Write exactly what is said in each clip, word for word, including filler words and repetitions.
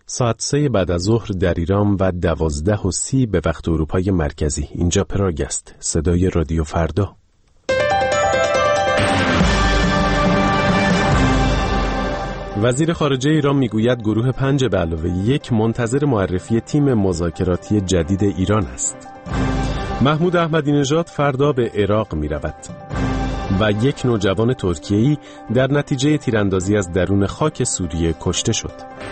ساعت سه بعد از ظهر در ایران و دوازده و سی به وقت اروپای مرکزی. اینجا پراگ است. صدای رادیو فردا. وزیر خارجه ایران میگوید گروه پنج به علاوه یک منتظر معرفی تیم مذاکراتی جدید ایران است. محمود احمدی نژاد فردا به عراق می رود و یک نوجوان ترکیه‌ای در نتیجه تیراندازی از درون خاک سوریه کشته شد.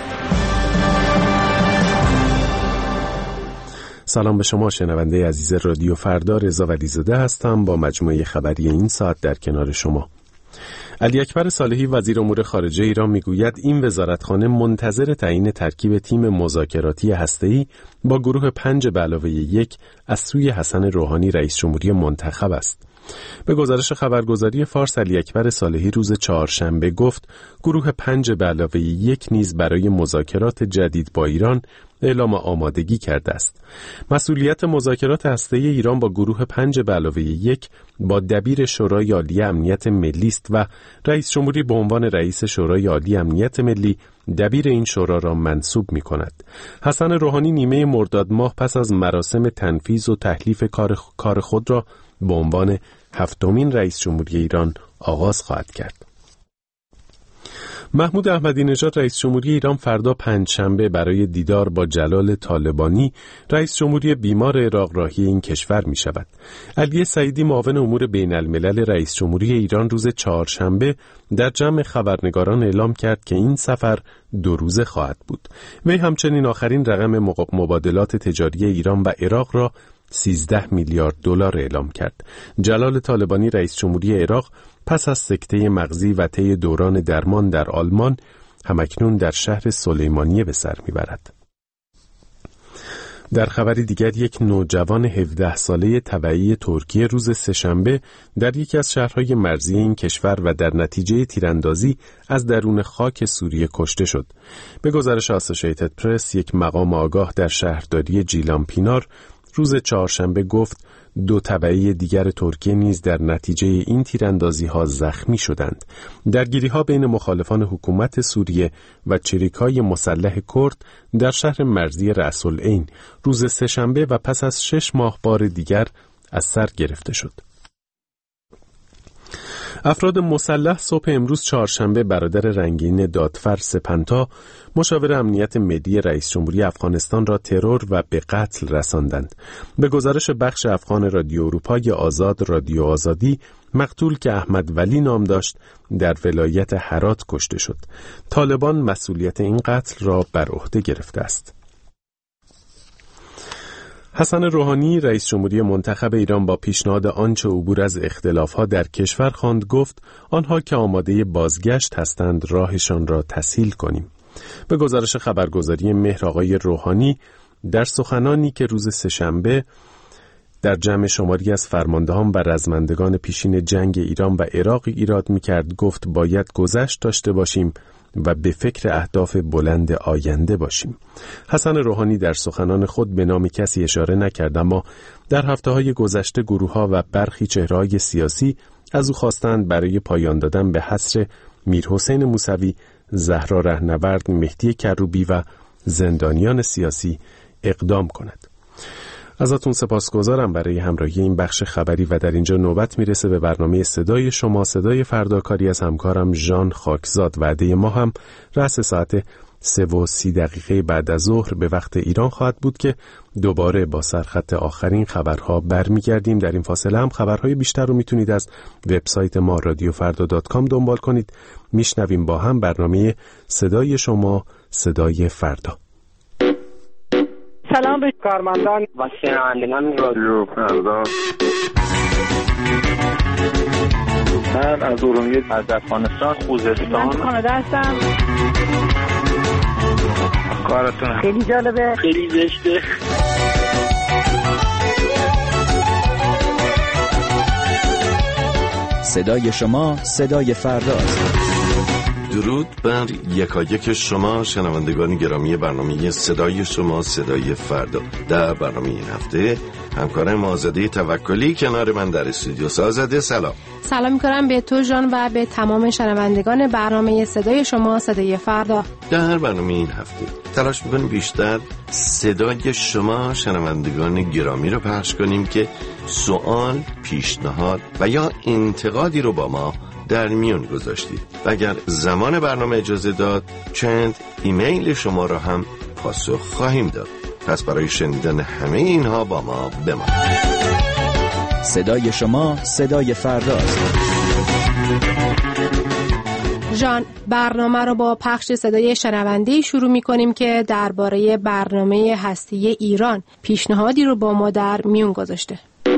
سلام به شما شنونده عزیز رادیو فردا، رضا ولیزاده هستم با مجموعه خبری این ساعت در کنار شما. علی اکبر صالحی وزیر امور خارجه ایران میگوید این وزارتخانه منتظر تعیین ترکیب تیم مذاکراتی هسته‌ای با گروه پنج به علاوه یک از سوی حسن روحانی رئیس جمهوری منتخب است. به گزارش خبرگزاری فارس، علی اکبر صالحی روز چهارشنبه گفت گروه پنج به علاوه یک نیز برای مذاکرات جدید با ایران اعلام آمادگی کرده است. مسئولیت مذاکرات هسته‌ای ایران با گروه پنج به علاوه یک با دبیر شورای عالی امنیت ملی است و رئیس جمهوری به عنوان رئیس شورای عالی امنیت ملی دبیر این شورا را منصوب می کند. حسن روحانی نیمه مرداد ماه پس از مراسم تنفیذ و تحلیف کار کار خود را به عنوان هفتمین رئیس جمهوری ایران آغاز خواهد کرد. محمود احمدی نژاد رئیس جمهوری ایران فردا پنجشنبه برای دیدار با جلال طالبانی رئیس جمهوری بیمار عراق راهی این کشور می شود. علی سعیدی معاون امور بین الملل رئیس جمهوری ایران روز چهارشنبه در جمع خبرنگاران اعلام کرد که این سفر دو روزه خواهد بود. وی همچنین آخرین رقم مبادلات تجاری ایران و عراق را سیزده میلیارد دلار اعلام کرد. جلال طالبانی رئیس جمهوری عراق پس از سکته مغزی و طی دوران درمان در آلمان همکنون در شهر سلیمانیه به سر میبرد. در خبری دیگر، یک نوجوان هفده ساله تبعی ترکیه روز سه‌شنبه در یکی از شهرهای مرزی این کشور و در نتیجه تیراندازی از درون خاک سوریه کشته شد. به گزارش آسوشیتد پرس، یک مقام آگاه در شهرداری جیلان پینار روز چهارشنبه گفت دو تبعی دیگر ترکیه نیز در نتیجه این تیراندازی ها زخمی شدند. درگیری ها بین مخالفان حکومت سوریه و چریکای مسلح کرد در شهر مرزی رأس العین روز سه‌شنبه و پس از شش ماه بار دیگر از سر گرفته شد. افراد مسلح صبح امروز چهارشنبه برادر رنگین دادفر سپنتا، مشاور امنیت ملی رئیس جمهوری افغانستان را ترور و به قتل رساندند. به گزارش بخش افغان رادیو اروپای آزاد رادیو آزادی، مقتول که احمد ولی نام داشت در ولایت هرات کشته شد. طالبان مسئولیت این قتل را بر عهده گرفته است. حسن روحانی رئیس جمهوری منتخب ایران با پیشنهاد آنچه عبور از اختلافات در کشور خواند گفت آنها که آماده بازگشت هستند راهشان را تسهیل کنیم. به گزارش خبرگزاری مهر، آقای روحانی در سخنانی که روز سه‌شنبه در جمع شماری از فرماندهان و رزمندگان پیشین جنگ ایران و عراق ایراد می‌کرد گفت باید گذشت داشته باشیم و به فکر اهداف بلند آینده باشیم. حسن روحانی در سخنان خود به نام کسی اشاره نکرد، اما در هفته‌های گذشته گروه‌ها و برخی چهره‌های سیاسی از او خواستند برای پایان دادن به حصر میرحسین موسوی، زهرا رهنورد، مهدی کروبی و زندانیان سیاسی اقدام کند. ازتون سپاسگزارم برای همراهی این بخش خبری و در اینجا نوبت میرسه به برنامه صدای شما، صدای فردا، کاری از همکارم ژان خاکزاد. وعده ما هم رأس ساعت سه و سی دقیقه بعد از ظهر به وقت ایران خواهد بود که دوباره با سرخط آخرین خبرها برمیگردیم. در این فاصله هم خبرهای بیشتر رو میتونید از وبسایت ما رادیو فردا دات کام دنبال کنید. میشنویم با هم برنامه صدای شما، صدای فردا. سلام به کارمندان و شنوندگان رادیو فردا. من از ارومیه از افغانستان خوزستان من کانادا هستم. کارتون خیلی جالبه، خیلی زشته. صدای شما، صدای فرداست. درود بر یکایک شما شنوندگان گرامی برنامه صدای شما صدای فردا. در برنامه این هفته همکارم آزاده توکلی کنار من در استودیو. آزاده سلام. سلام می‌کنم به تو جان و به تمام شنوندگان برنامه صدای شما صدای فردا. در برنامه این هفته تلاش می‌کنیم بیشتر صدای شما شنوندگان گرامی رو پخش کنیم که سوال، پیشنهاد و یا انتقادی رو با ما در میون گذاشتید و اگر زمان برنامه اجازه داد چند ایمیل شما را هم پاسخ خواهیم داد. پس برای شنیدن همه اینها با ما بمانید. صدای شما صدای فرداست. جان، برنامه رو با پخش صدای شنونده‌ای شروع می‌کنیم که درباره برنامه هستی ایران پیشنهادی رو با ما در میون گذاشته.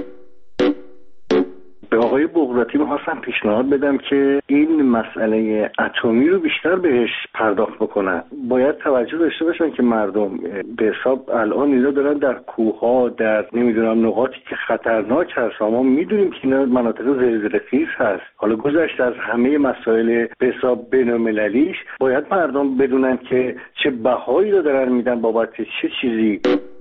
به آقای بغراتی می‌خواستم پیشنهاد بدم که این مسئله اتمی رو بیشتر بهش پرداخت بکنن. باید توجه داشته باشن که مردم به حساب الان اینا دارن در کوه‌ها، در نمیدونم نقاطی که خطرناک هست، ما میدونیم که اینا مناطق زلزله‌خیز هست. حالا گذشته از همه مسائل به حساب بین‌المللیش، باید مردم بدونن که چه بهایی رو دارن میدن بابت چه چیزی.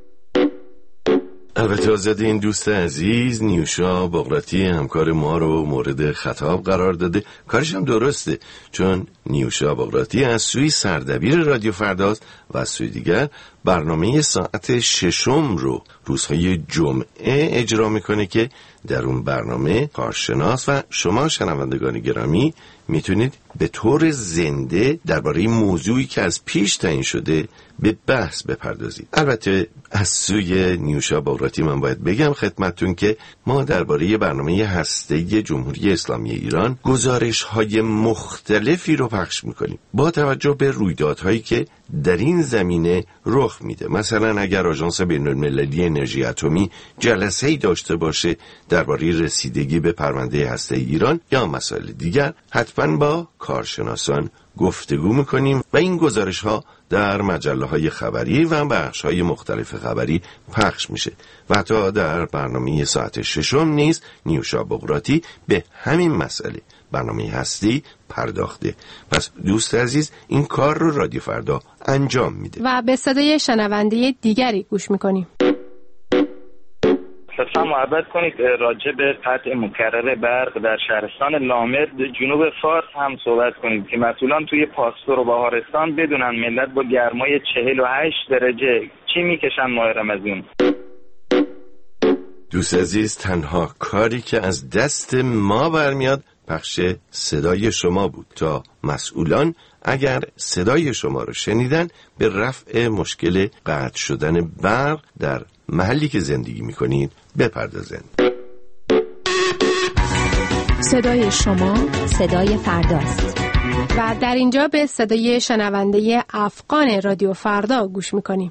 البته آزاده این دوست عزیز نیوشا بغراتی همکار ما رو مورد خطاب قرار داده. کارش هم درسته، چون نیوشا بغراتی از سوی سردبیر رادیو فرداست و از سوی دیگر برنامه ساعت ششم رو روزهای جمعه اجرا میکنه که در اون برنامه کارشناس و شما شنوندگان گرامی میتونید به طور زنده درباره موضوعی که از پیش تعیین شده به بحث بپردازید. البته از سوی نیوشا بغراتی من باید بگم خدمتتون که ما درباره برنامه هسته جمهوری اسلامی ایران گزارش‌های مختلفی رو پخش میکنیم با توجه به رویدادهایی که در این زمینه رخ میده. مثلا اگر آژانس بین‌المللی انرژی اتمی جلسه‌ای داشته باشه درباره رسیدگی به پرونده هسته ایران یا مسائل دیگر، حتما با کارشناسان گفتگو میکنیم و این گزارش‌ها در مجله‌های خبری و بخش‌های مختلف خبری پخش میشه و حتی در برنامه ساعت ششم نیز نیوشا بغراتی به همین مسئله برنامه هستی پرداخته. پس دوست عزیز این کار رو رادیو فردا انجام میده و به صدای شنونده دیگری گوش میکنیم. لطفا محبت کنید راجع به قطع مکرر برق در شهرستان لامرد جنوب فارس هم صحبت کنید که مسئولان توی پاستور و بهارستان بدونن ملت با گرمای چهل و هشت درجه چی میکشن ماه رمضان. دوست عزیز تنها کاری که از دست ما برمیاد پخش صدای شما بود تا مسئولان اگر صدای شما رو شنیدن به رفع مشکل قطع شدن برق در محلی که زندگی میکنید بپردازند. صدای شما صدای فرداست. و در اینجا به صدای شنونده افغان رادیو فردا گوش میکنیم.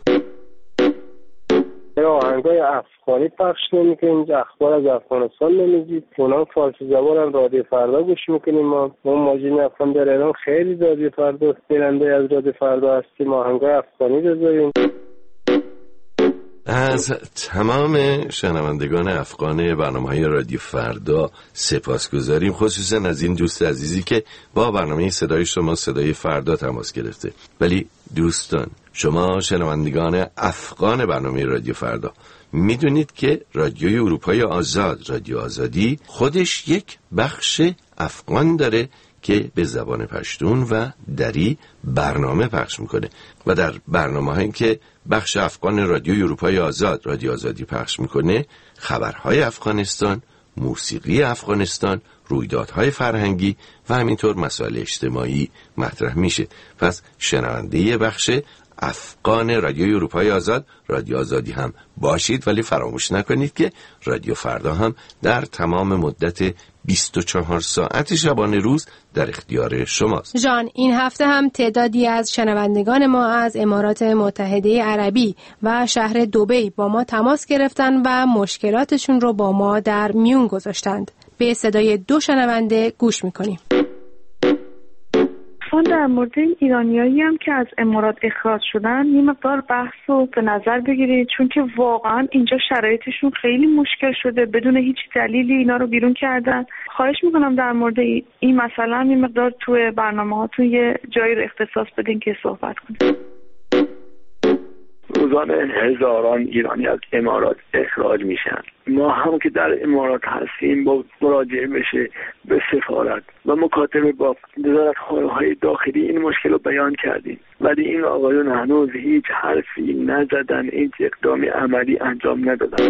آهنگای افغانی پخش نمیکنیم، اخبار از افغانستان نمیگید، اونا فارسی زبان هم رادیو فردا گوش میکنیم. ما ما ماجین افغان در ایران خیلی رادیو فردا بیننده از رادیو فردا هستیم. آهنگای افغانی بذاریم. از تمام شنوندگان افغان برنامه‌های رادیو فردا سپاسگزاریم، خصوصا از این دوست عزیزی که با برنامه صدای شما صدای فردا تماس گرفته. ولی دوستان، شما شنوندگان افغان برنامه رادیو فردا میدونید که رادیوی اروپای آزاد، رادیو آزادی، خودش یک بخش افغان داره که به زبان پشتون و دری برنامه پخش میکنه و در برنامه‌هایی که بخش افغان رادیوی اروپای آزاد، رادیو آزادی پخش میکنه، خبرهای افغانستان، موسیقی افغانستان، رویدادهای فرهنگی و همینطور مسائل اجتماعی مطرح میشه. پس شنونده بخش افغان رادیوی اروپای آزاد، رادیو آزادی هم باشید، ولی فراموش نکنید که رادیو فردا هم در تمام مدت بیست و چهار ساعت شبانه روز در اختیار شماست. جان، این هفته هم تعدادی از شنوندگان ما از امارات متحده عربی و شهر دبی با ما تماس گرفتن و مشکلاتشون رو با ما در میون گذاشتند. به صدای دو شنونده گوش میکنیم. اتفاقا در مورد این ایرانیایی هم که از امارات اخراج شدن یه مقدار بحث رو به نظر بگیرید، چون که واقعا اینجا شرایطشون خیلی مشکل شده، بدون هیچ دلیلی اینا رو بیرون کردن. خواهش میکنم در مورد این مسئله هم یه مقدار توی برنامه هاتون یه جایی رو اختصاص بدین که صحبت کنید. روزانه هزاران ایرانی از امارات اخراج میشن. ما هم که در امارات هستیم با مراجعه بشه به سفارت و مکاتبه با وزارتخانه‌های داخلی این مشکل رو بیان کردیم، ولی این آقایون هنوز هیچ حرفی نزدن، هیچ اقدامی عملی انجام ندادن.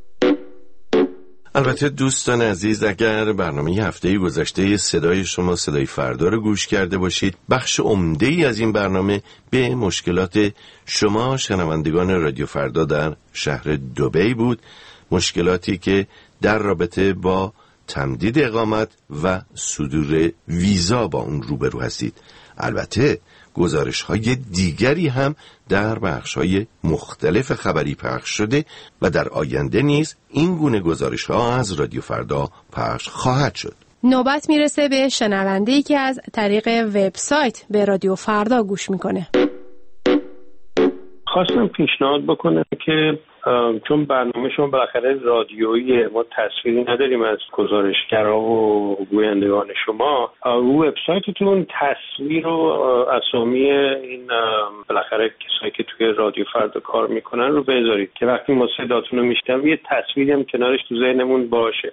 البته دوستان عزیز، اگر برنامه هفته گذشته صدای شما صدای فردا رو گوش کرده باشید، بخش عمده ای از این برنامه به مشکلات شما شنوندگان رادیو فردا در شهر دبی بود، مشکلاتی که در رابطه با تمدید اقامت و صدور ویزا با اون روبرو هستید. البته گزارش های دیگری هم در بخش های مختلف خبری پخش شده و در آینده نیز این گونه گزارش ها از رادیو فردا پخش خواهد شد. نوبت میرسه به شنونده‌ای که از طریق وبسایت به رادیو فردا گوش میکنه. خواستم پیشنهاد بکنم که چون برنامه شما بالاخره رادیویی، ما تصویری نداریم از گزارشگرها و گویندگان شما، رو وبسایتتون تصویر و اسامی این بالاخره کسایی که توی رادیو فردا کار میکنن رو بذارید که وقتی ما صداتون رو میشنویم یه تصویری هم کنارش تو ذهنمون باشه.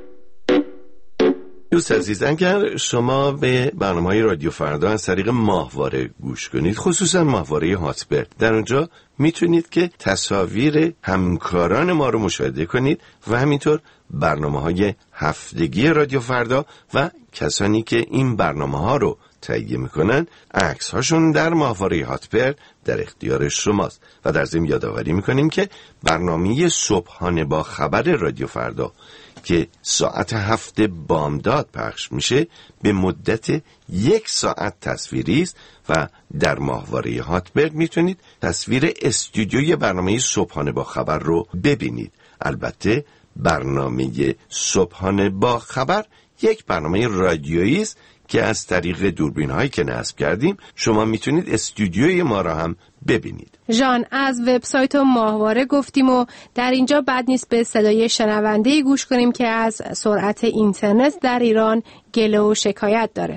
دوست عزیز، اگر شما به برنامه‌های رادیو فردا از طریق ماهواره گوش کنید، خصوصا ماهواره هاتبرد، در اونجا میتونید که تصاویر همکاران ما رو مشاهده کنید و همینطور برنامه‌های هفتگی رادیو فردا و کسانی که این برنامه‌ها رو تهیه میکنن، عکس هاشون در ماهواره هاتبرد در اختیار شماست. و در ضمن یادآوری میکنیم که برنامه صبحانه با خبر رادیو فردا که ساعت هفت بامداد پخش میشه به مدت یک ساعت تصویری است و در ماهواره هاتبرد میتونید تصویر استودیوی برنامه صبحانه با خبر رو ببینید. البته برنامه صبحانه با خبر یک برنامه رادیویی است که از طریق دوربین هایی که نصب کردیم شما میتونید استودیوی ما را هم ببینید. جان، از وبسایت و ماهواره گفتیم و در اینجا بد نیست به صدای شنونده‌ای گوش کنیم که از سرعت اینترنت در ایران گله و شکایت داره.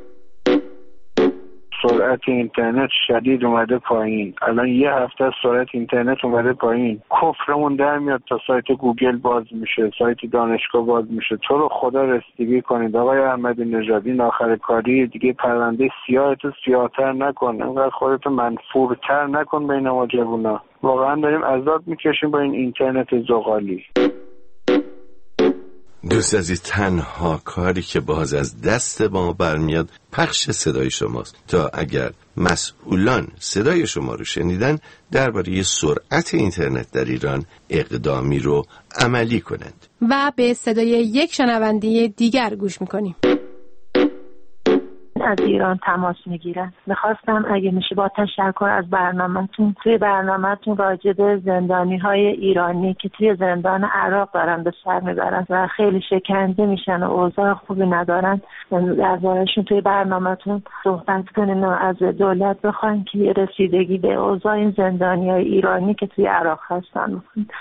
سرعت اینترنت شدید اومده پایین. الان یه هفته از سرعت اینترنت اومده پایین. کفرمون در میاد تا سایت گوگل باز میشه، سایت دانشگاه باز میشه. تو رو خدا رسیدگی کنید آقای احمدی نژاد، این آخر کاری دیگه پرونده سیاهتو سیاه‌تر نکن، انقدر خودتو منفورتر نکن بین ما جوونا. واقعا داریم عذاب میکشیم با این اینترنت زغالی. دوست عزیز، تنها کاری که باز از دست ما برمیاد پخش صدای شماست تا اگر مسئولان صدای شما رو شنیدن درباره سرعت اینترنت در ایران اقدامی رو عملی کنند. و به صدای یک شنونده دیگر گوش میکنیم. از ایران تماس میگیرن. میخواستم اگه میشه با تشکر از برنامه‌تون، توی برنامه‌تون راجع به زندانی‌های ایرانی که توی زندان عراق دارن به سر میبرن و خیلی شکنجه میشن و اوضاع خوبی ندارن، درباره‌شون توی برنامه‌تون صحبت کنین و از دولت بخواین که رسیدگی به اوضاع این زندانی‌های ایرانی که توی عراق هستن بکنید.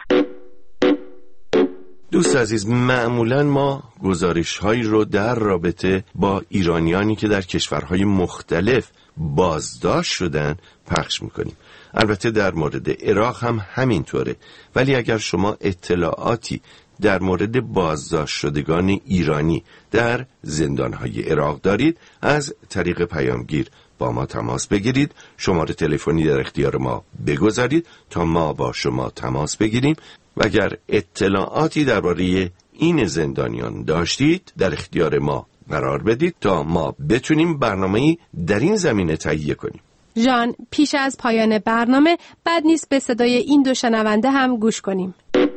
دوست عزیز، معمولا ما گزارش هایی رو در رابطه با ایرانیانی که در کشورهای مختلف بازداشت شدن پخش میکنیم. البته در مورد عراق هم همینطوره، ولی اگر شما اطلاعاتی در مورد بازداشت شدگان ایرانی در زندانهای عراق دارید، از طریق پیامگیر با ما تماس بگیرید، شماره تلفنی در اختیار ما بگذارید تا ما با شما تماس بگیریم و اگر اطلاعاتی درباره این زندانیان داشتید در اختیار ما قرار بدید تا ما بتونیم برنامه‌ای در این زمینه تهیه کنیم. جان، پیش از پایان برنامه بد نیست به صدای این دو شنونده هم گوش کنیم.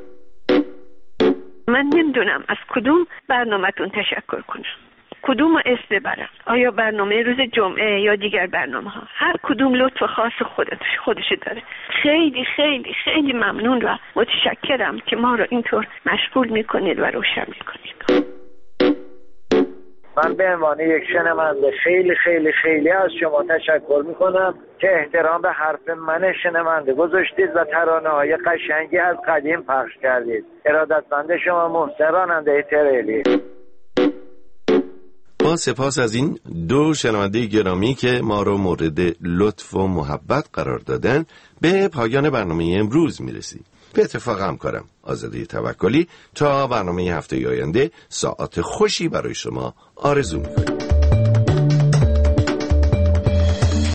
من نمیدونم از کدوم برنامه‌تون تشکر کنم، کدوم اسم ببرم، آیا برنامه روز جمعه یا دیگر برنامه ها. هر کدوم لطف خاص خودش خودش داره. خیلی خیلی خیلی ممنون و متشکرم که ما رو اینطور مشغول میکنید و روشن میکنید. من به عنوان یک شنونده خیلی خیلی خیلی از شما تشکر میکنم که احترام به حرف من شنونده گذاشتید و ترانه های قشنگی از قدیم پخش کردید. ارادتمند شما محسن راننده تریلی. با سپاس از این دو شنونده گرامی که ما رو مورد لطف و محبت قرار دادن، به پایان برنامه امروز میرسیم. به اتفاق همکارم آزاده توکلی تا برنامه هفته آینده ساعت خوشی برای شما آرزو میکنیم.